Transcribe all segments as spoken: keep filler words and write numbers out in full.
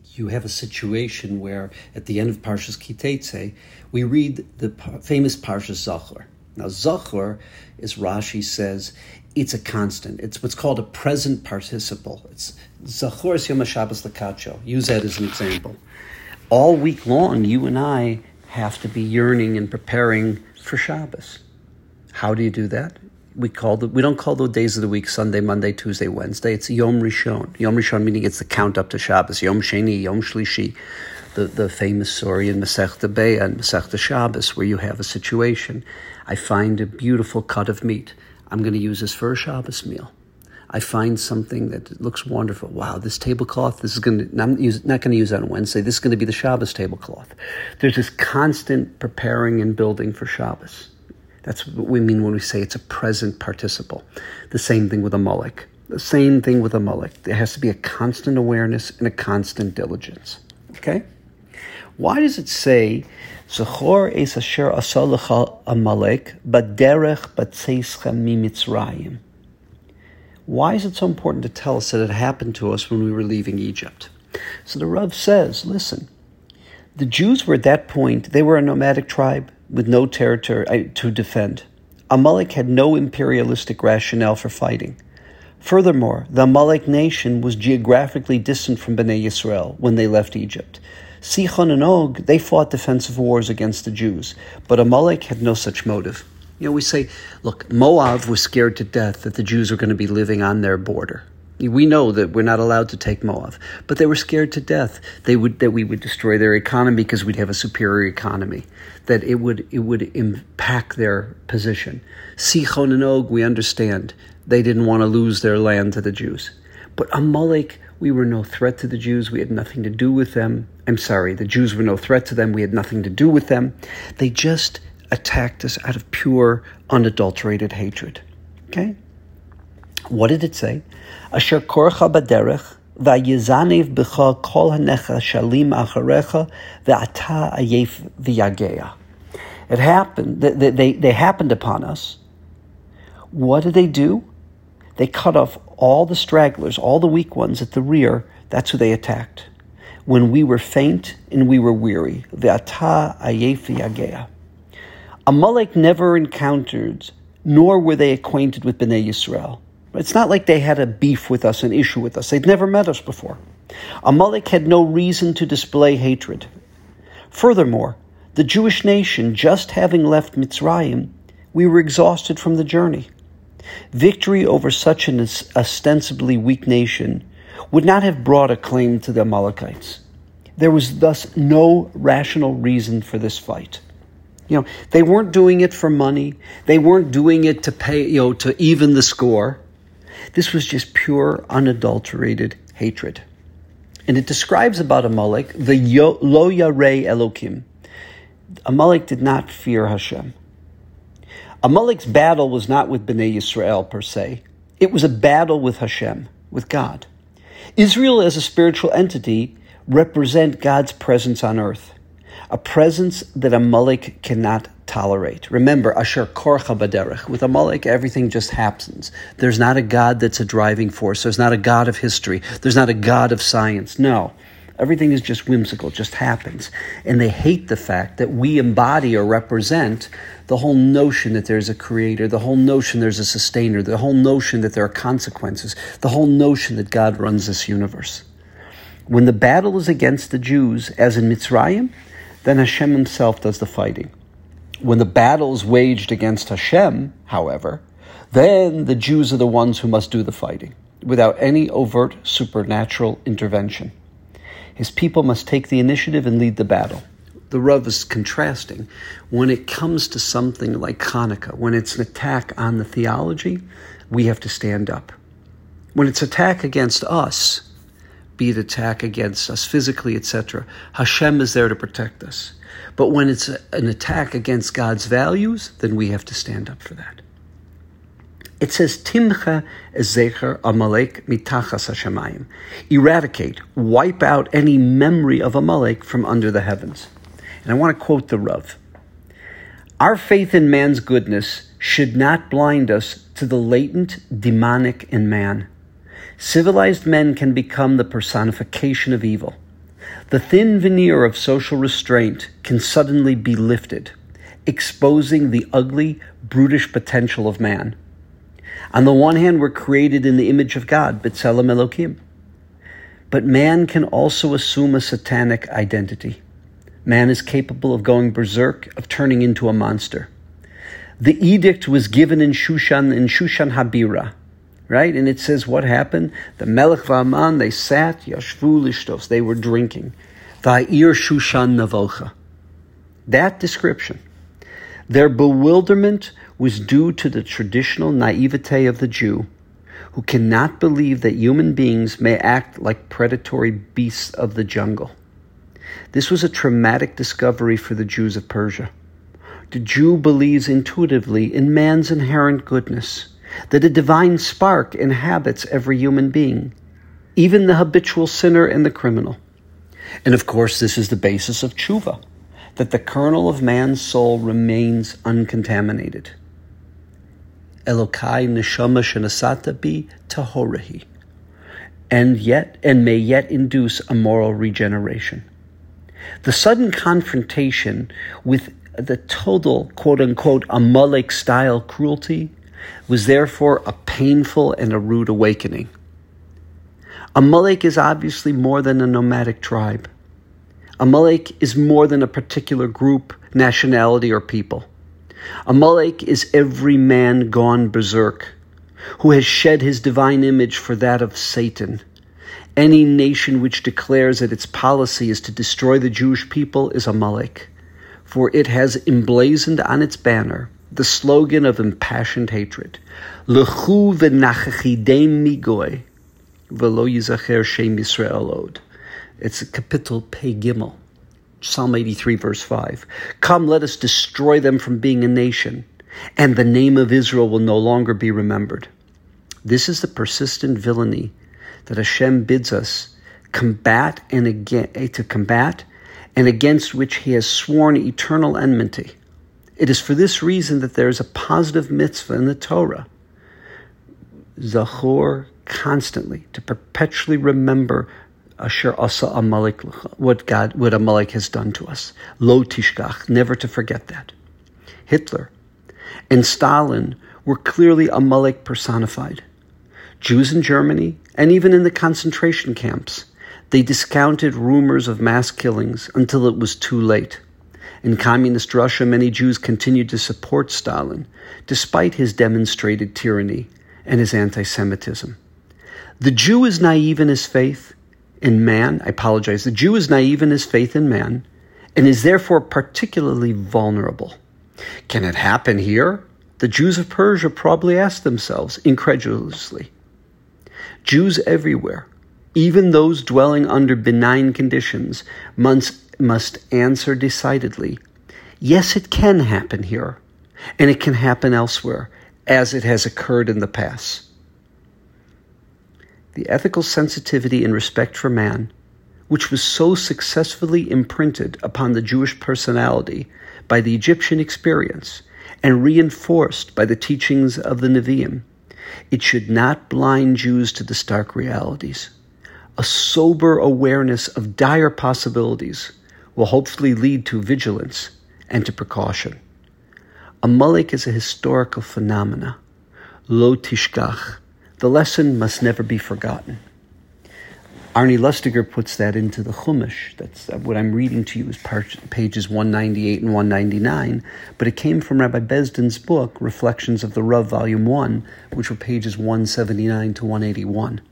you have a situation where at the end of Parshas Kitetse, we read the famous Parshas Zachor. Now, Zachor, as Rashi says, it's a constant. It's what's called a present participle. It's Zachor es Yom HaShabbos Lakacho. Use that as an example. All week long, you and I have to be yearning and preparing for Shabbos. How do you do that? We call the, we don't call the days of the week Sunday, Monday, Tuesday, Wednesday. It's Yom Rishon. Yom Rishon meaning it's the count up to Shabbos. Yom Sheni, Yom Shlishi. The, the famous story in Masechta Be'ah and Masechta Shabbos where you have a situation. I find a beautiful cut of meat. I'm going to use this for a Shabbos meal. I find something that looks wonderful. Wow, this tablecloth, this is going to, I'm use, not going to use that on Wednesday. This is going to be the Shabbos tablecloth. There's this constant preparing and building for Shabbos. That's what we mean when we say it's a present participle. The same thing with a Amalek. The same thing with a Amalek. There has to be a constant awareness and a constant diligence. Okay? Why does it say, Zachor es asher asa lecha Amalek baderech batzeischa mimitzrayim? Why is it so important to tell us that it happened to us when we were leaving Egypt? So the Rav says, listen, the Jews were at that point, they were a nomadic tribe with no territory to defend. Amalek had no imperialistic rationale for fighting. Furthermore, the Amalek nation was geographically distant from Bnei Yisrael when they left Egypt. Sichon and Og, they fought defensive wars against the Jews, but Amalek had no such motive. You know, we say, look, Moab was scared to death that the Jews were going to be living on their border. We know that we're not allowed to take Moab, but they were scared to death they would that we would destroy their economy because we'd have a superior economy, that it would it would impact their position. Sichon and Og, we understand, they didn't want to lose their land to the Jews. But Amalek, we were no threat to the Jews. We had nothing to do with them. I'm sorry, the Jews were no threat to them. We had nothing to do with them. They just attacked us out of pure, unadulterated hatred. Okay? What did it say? Asher korcha baderech vayezanev b'cha kol hanecha shalim acharecha ve'ata ayef v'yagea. It happened, they, they, they happened upon us. What did they do? They cut off all the stragglers, all the weak ones at the rear. That's who they attacked. When we were faint and we were weary. Ve'ata ayef v'yagea. Amalek never encountered, nor were they acquainted with Bnei Yisrael. It's not like they had a beef with us, an issue with us. They'd never met us before. Amalek had no reason to display hatred. Furthermore, the Jewish nation, just having left Mitzrayim, we were exhausted from the journey. Victory over such an ostensibly weak nation would not have brought a claim to the Amalekites. There was thus no rational reason for this fight. You know, they weren't doing it for money. They weren't doing it to pay, you know, to even the score. This was just pure, unadulterated hatred. And it describes about Amalek, the yo, Lo Yarei Elokim. Amalek did not fear Hashem. Amalek's battle was not with Bnei Yisrael per se. It was a battle with Hashem, with God. Israel as a spiritual entity represent God's presence on earth, a presence that Amalek cannot tolerate. Remember, Asher Korcha Baderech. With Amalek, everything just happens. There's not a God that's a driving force. There's not a God of history. There's not a God of science. No. Everything is just whimsical, just happens. And they hate the fact that we embody or represent the whole notion that there's a creator, the whole notion there's a sustainer, the whole notion that there are consequences, the whole notion that God runs this universe. When the battle is against the Jews, as in Mitzrayim, then Hashem himself does the fighting. When the battle is waged against Hashem, however, then the Jews are the ones who must do the fighting, without any overt supernatural intervention. His people must take the initiative and lead the battle. The Rav is contrasting. When it comes to something like Hanukkah, when it's an attack on the theology, we have to stand up. When it's attack against us, be it attack against us physically, et cetera, Hashem is there to protect us. But when it's a, an attack against God's values, then we have to stand up for that. It says, Timcha ezecher Amalek mitachas hashamayim. Eradicate, wipe out any memory of Amalek from under the heavens. And I want to quote the Rav. Our faith in man's goodness should not blind us to the latent demonic in man. Civilized men can become the personification of evil. The thin veneer of social restraint can suddenly be lifted, exposing the ugly, brutish potential of man. On the one hand, we're created in the image of God, B'Tselem Elokim. But man can also assume a satanic identity. Man is capable of going berserk, of turning into a monster. The edict was given in Shushan, in Shushan Habira, right? And it says what happened? The Melech V'Aman, they sat, Yashvu Lishtos, they were drinking. Va'ir Shushan Navocha. That description. Their bewilderment was due to the traditional naivete of the Jew, who cannot believe that human beings may act like predatory beasts of the jungle. This was a traumatic discovery for the Jews of Persia. The Jew believes intuitively in man's inherent goodness, that a divine spark inhabits every human being, even the habitual sinner and the criminal. And of course, this is the basis of tshuva, that the kernel of man's soul remains uncontaminated. Elokai neshama shenasata bi tahorahi, and yet, and may yet induce a moral regeneration. The sudden confrontation with the total, quote-unquote, Amalek-style cruelty was therefore a painful and a rude awakening. Amalek is obviously more than a nomadic tribe. Amalek is more than a particular group, nationality, or people. Amalek is every man gone berserk, who has shed his divine image for that of Satan. Any nation which declares that its policy is to destroy the Jewish people is Amalek, for it has emblazoned on its banner the slogan of impassioned hatred, L'chu v'nachachidem migoy, v'lo yizacher shem Yisrael od. It's a capital Pei Gimel, Psalm eighty-three, verse five. Come, let us destroy them from being a nation, and the name of Israel will no longer be remembered. This is the persistent villainy that Hashem bids us combat and again, to combat, and against which he has sworn eternal enmity. It is for this reason that there is a positive mitzvah in the Torah, Zachor, constantly, to perpetually remember Asher Asa Amalek, what God, what Amalek has done to us. Lo tishkach, never to forget that. Hitler and Stalin were clearly Amalek personified. Jews in Germany, and even in the concentration camps, they discounted rumors of mass killings until it was too late. In communist Russia, many Jews continued to support Stalin, despite his demonstrated tyranny and his anti-Semitism. The Jew is naive in his faith in man. I apologize. The Jew is naive in his faith in man, and is therefore particularly vulnerable. Can it happen here? The Jews of Persia probably asked themselves incredulously. Jews everywhere, even those dwelling under benign conditions, must, must answer decidedly, yes, it can happen here, and it can happen elsewhere, as it has occurred in the past. The ethical sensitivity and respect for man, which was so successfully imprinted upon the Jewish personality by the Egyptian experience and reinforced by the teachings of the Nevi'im, it should not blind Jews to the stark realities. A sober awareness of dire possibilities will hopefully lead to vigilance and to precaution. Amalek is a historical phenomena. Lo tishkach. The lesson must never be forgotten. Arnie Lustiger puts that into the Chumash. That's what I'm reading to you is pages one ninety-eight and one ninety-nine, but it came from Rabbi Besdin's book, Reflections of the Rav, Volume one, which were pages one seventy-nine to one eighty-one.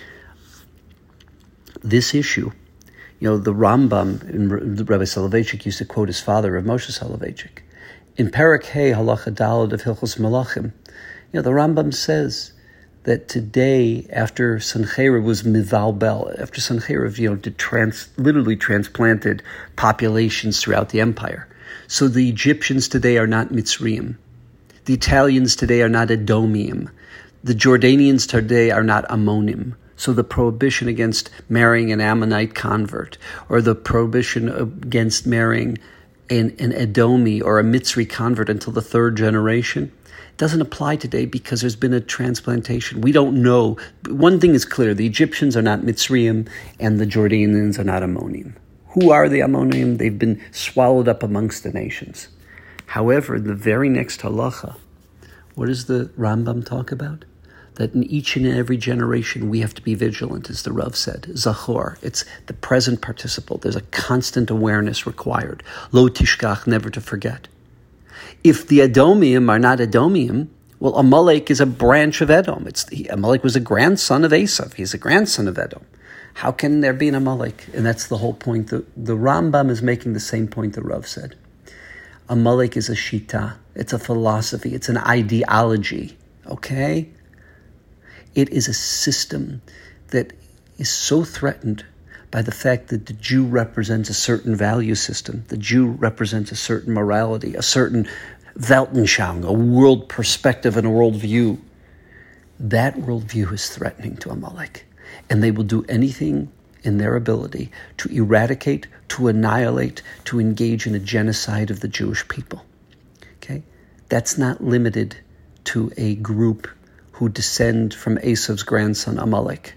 This issue, you know, the Rambam, and Rabbi Soloveitchik used to quote his father, Rav Moshe Soloveitchik. In Perek Hey, Halacha Daled of Hilchos Melachim, you know, the Rambam says that today, after Sancheiriv was mivalbel, after Sancheiriv, you know, did trans, literally transplanted populations throughout the empire. So the Egyptians today are not Mitzrayim. The Italians today are not Edomium. The Jordanians today are not Ammonim. So the prohibition against marrying an Ammonite convert, or the prohibition against marrying an, an Edomi or a Mitzri convert until the third generation, doesn't apply today because there's been a transplantation. We don't know. One thing is clear. The Egyptians are not Mitzrayim and the Jordanians are not Ammonim. Who are the Ammonim? They've been swallowed up amongst the nations. However, the very next halacha, what does the Rambam talk about? That in each and every generation we have to be vigilant, as the Rav said. Zachor, it's the present participle. There's a constant awareness required. Lo tishkach, never to forget. If the Edomium are not Edomium, well, Amalek is a branch of Edom. It's he, Amalek was a grandson of Esav. He's a grandson of Edom. How can there be an Amalek? And that's the whole point. The, the Rambam is making the same point the Rav said. Amalek is a shita. It's a philosophy. It's an ideology. Okay? It is a system that is so threatened by the fact that the Jew represents a certain value system. The Jew represents a certain morality, a certain Weltanschauung, a world perspective and a world view. That worldview is threatening to Amalek. And they will do anything in their ability to eradicate, to annihilate, to engage in a genocide of the Jewish people. Okay? That's not limited to a group who descend from Esav's grandson Amalek.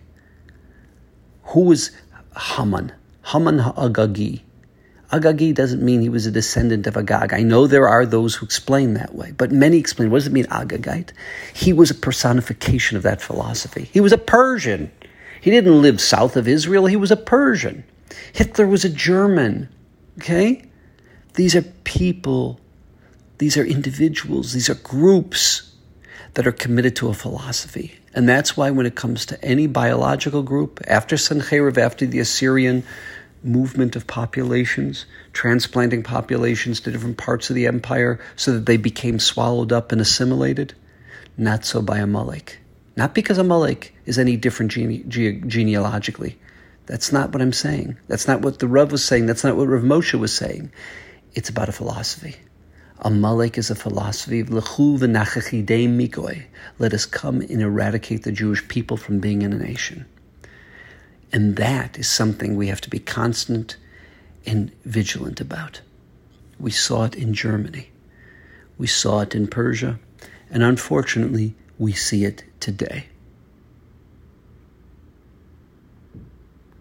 Who is Haman? Haman Agagi. Agagi doesn't mean he was a descendant of Agag. I know there are those who explain that way, but many explain, what does it mean, Agagite? He was a personification of that philosophy. He was a Persian. He didn't live south of Israel. He was a Persian. Hitler was a German. Okay? These are people. These are individuals. These are groups that are committed to a philosophy. And that's why when it comes to any biological group, after Sancheriv, after the Assyrian movement of populations, transplanting populations to different parts of the empire so that they became swallowed up and assimilated, not so by Amalek. Not because Amalek is any different gene- gene- genealogically. That's not what I'm saying. That's not what the Rav was saying. That's not what Rav Moshe was saying. It's about a philosophy. Amalek is a philosophy of L'chu v'nachachidei mikoi. Let us come and eradicate the Jewish people from being in a nation. And that is something we have to be constant and vigilant about. We saw it in Germany. We saw it in Persia. And unfortunately, we see it today.